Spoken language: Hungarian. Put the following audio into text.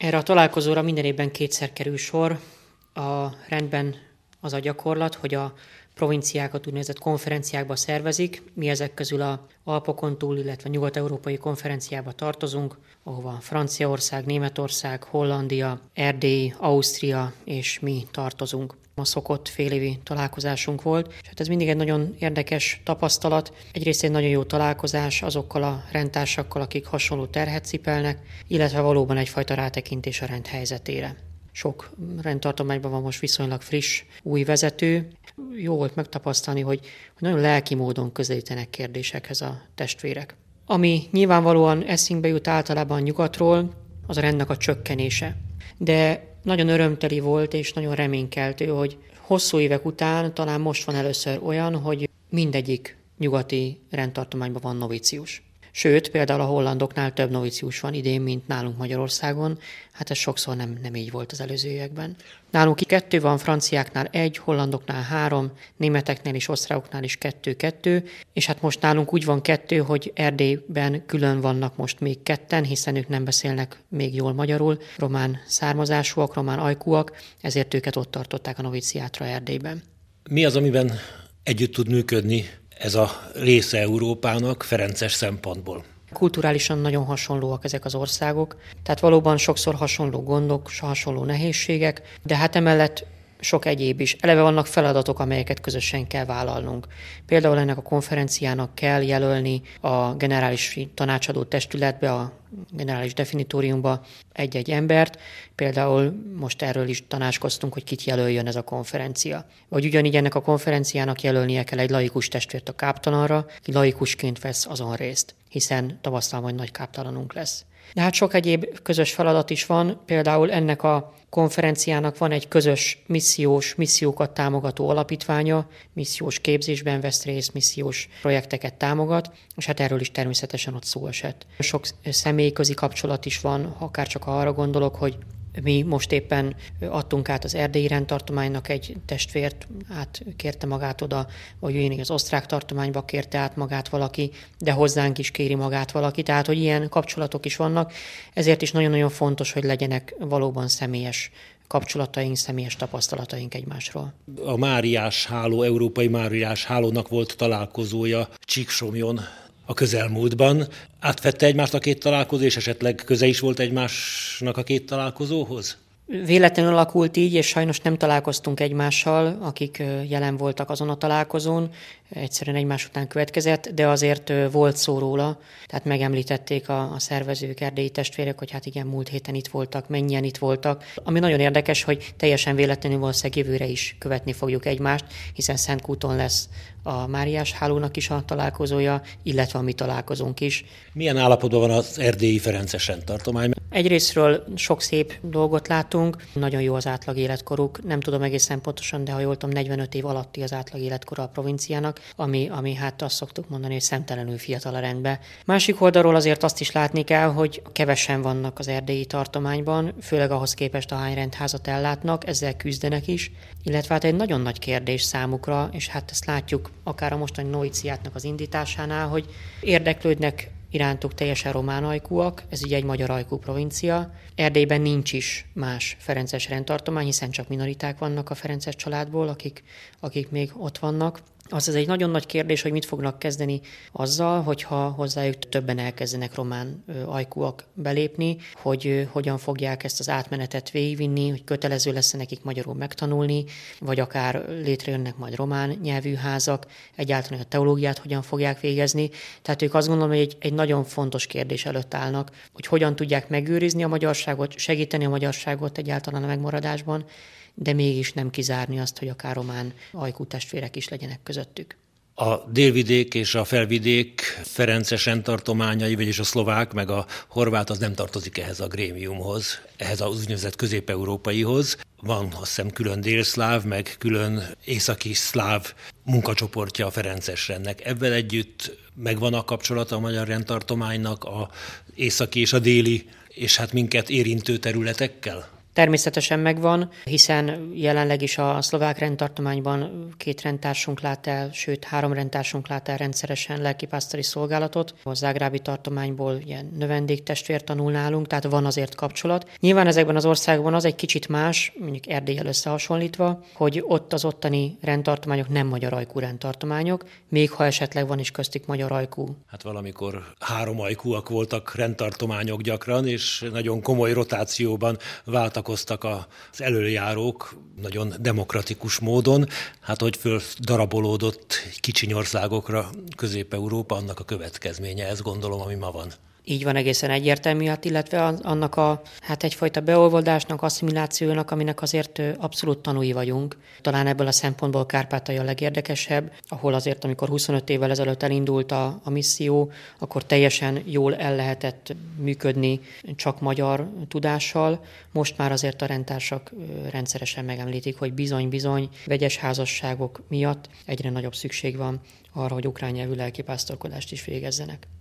Erre a találkozóra minden évben kétszer kerül sor. A rendben az a gyakorlat, hogy a provinciákat úgynevezett konferenciákba szervezik. Mi ezek közül a Alpokon túl, illetve nyugat-európai konferenciába tartozunk, ahova Franciaország, Németország, Hollandia, Erdély, Ausztria és mi tartozunk. A szokott félévi találkozásunk volt, és hát ez mindig egy nagyon érdekes tapasztalat. Egyrészt egy nagyon jó találkozás azokkal a rendtársakkal, akik hasonló terhet cipelnek, illetve valóban egyfajta rátekintés a rend helyzetére. Sok rendtartományban van most viszonylag friss, új vezető. Jó volt megtapasztalni, hogy nagyon lelki módon közelítenek kérdésekhez a testvérek. Ami nyilvánvalóan eszünkbe jut általában nyugatról, az a rendnek a csökkenése. De nagyon örömteli volt és nagyon reménykeltő, hogy hosszú évek után talán most van először olyan, hogy mindegyik nyugati rendtartományban van novícius. Sőt, például a hollandoknál több novícius van idén, mint nálunk Magyarországon. Hát ez sokszor nem így volt az előző években. Nálunk 2 van, franciáknál 1, hollandoknál 3, németeknél és osztrákoknál is 2, és hát most nálunk úgy van 2, hogy Erdélyben külön vannak most még 2, hiszen ők nem beszélnek még jól magyarul, román származásúak, román ajkúak, ezért őket ott tartották a noviciátra Erdélyben. Mi az, amiben együtt tud működni ez a része Európának ferences szempontból? Kulturálisan nagyon hasonlóak ezek az országok, tehát valóban sokszor hasonló gondok, hasonló nehézségek, de hát emellett sok egyéb is. Eleve vannak feladatok, amelyeket közösen kell vállalnunk. Például ennek a konferenciának kell jelölni a generális tanácsadó testületbe, a generális definitóriumba egy-egy embert. Például most erről is tanácskoztunk, hogy kit jelöljön ez a konferencia. Vagy ugyanígy ennek a konferenciának jelölnie kell egy laikus testvért a káptalanra, aki laikusként vesz azon részt, hiszen tapasztalom, hogy nagy káptalanunk lesz. De hát sok egyéb közös feladat is van, például ennek a konferenciának van egy közös missziókat támogató alapítványa, missziós képzésben vesz részt, missziós projekteket támogat, és hát erről is természetesen ott szó esett. Sok személyközi kapcsolat is van, akár csak arra gondolok, hogy mi most éppen adtunk át az erdélyi rendtartománynak egy testvért, kérte magát oda, vagy ugyanígy az osztrák tartományba kérte át magát valaki, de hozzánk is kéri magát valaki, tehát hogy ilyen kapcsolatok is vannak, ezért is nagyon-nagyon fontos, hogy legyenek valóban személyes kapcsolataink, személyes tapasztalataink egymásról. A Máriás háló, Európai Máriás hálónak volt találkozója Csíksomjon a közelmúltban. Átvette egymást a 2 találkozó, és esetleg köze is volt egymásnak a 2 találkozóhoz? Véletlenül alakult így, és sajnos nem találkoztunk egymással, akik jelen voltak azon a találkozón, egyszerűen egymás után következett, de azért volt szó róla, tehát megemlítették a szervezők, erdélyi testvérek, hogy hát igen, múlt héten itt voltak, mennyien itt voltak. Ami nagyon érdekes, hogy teljesen véletlenül valószínűleg jövőre is követni fogjuk egymást, hiszen Szentkúton lesz a Máriás hálónak is a találkozója, illetve a mi találkozónk is. Milyen állapotban van az erdélyi ferences rendtartomány? Egyrészről sok szép dolgot látunk, nagyon jó az átlag életkoruk, nem tudom egészen pontosan, de ha jól tudom, 45 év alatti az átlag életkora a provinciának, ami hát azt szoktuk mondani, hogy szemtelenül fiatal a rendben. Másik oldalról azért azt is látni kell, hogy kevesen vannak az erdélyi tartományban, főleg ahhoz képest ahány rendházat ellátnak, ezzel küzdenek is, illetve hát egy nagyon nagy kérdés számukra, és hát ezt látjuk akár a mostani noviciátnak az indításánál, hogy érdeklődnek irántuk teljesen román ajkúak, ez ugye egy magyar ajkú provincia. Erdélyben nincs is más ferences rendtartomány, hiszen csak minoriták vannak a ferences családból, akik még ott vannak. Az egy nagyon nagy kérdés, hogy mit fognak kezdeni azzal, hogyha hozzájuk többen elkezdenek román ajkúak belépni, hogy hogyan fogják ezt az átmenetet végigvinni, hogy kötelező lesz nekik magyarul megtanulni, vagy akár létrejönnek majd román nyelvű házak, egyáltalán a teológiát hogyan fogják végezni. Tehát ők azt gondolom, hogy egy nagyon fontos kérdés előtt állnak, hogy hogyan tudják megőrizni a magyarságot, segíteni a magyarságot egyáltalán a megmaradásban, de mégis nem kizárni azt, hogy akár román ajkú testvérek is legyenek közöttük. A délvidék és a felvidék ferences rendtartományai, vagyis a szlovák, meg a horvát, az nem tartozik ehhez a grémiumhoz, ehhez az úgynevezett közép-európaihoz. Van, azt hiszem, külön délszláv, meg külön északi szláv munkacsoportja a ferences rendnek. Ebben együtt megvan a kapcsolata a magyar rendtartománynak az északi és a déli, és hát minket érintő területekkel? Természetesen megvan, hiszen jelenleg is a szlovák rendtartományban 2 rendtársunk lát el, sőt 3 rendtársunk lát el rendszeresen lelkipásztori szolgálatot. A zágrábi tartományból ilyen növendéktestvér tanul nálunk, tehát van azért kapcsolat. Nyilván ezekben az országban az egy kicsit más, mondjuk Erdéllyel összehasonlítva, hogy ott az ottani rendtartományok nem magyar ajkú rendtartományok, még ha esetleg van is köztük magyar ajkú. Hát valamikor 3 ajkúak voltak rendtartományok gyakran, és nagyon komoly rotációban váltakoztak az elöljárók, nagyon demokratikus módon. Hát hogy földarabolódott kicsiny országokra Közép-Európa, annak a következménye, ez gondolom, ami ma van. Így van, egészen egyértelmű, illetve annak egyfajta beolvadásnak, asszimilációnak, aminek azért abszolút tanúi vagyunk. Talán ebből a szempontból Kárpátalja a legérdekesebb, ahol azért, amikor 25 évvel ezelőtt elindult a misszió, akkor teljesen jól el lehetett működni csak magyar tudással. Most már azért a rendtársak rendszeresen megemlítik, hogy bizony-bizony vegyes házasságok miatt egyre nagyobb szükség van arra, hogy ukrán nyelvű lelkipásztorkodást is végezzenek.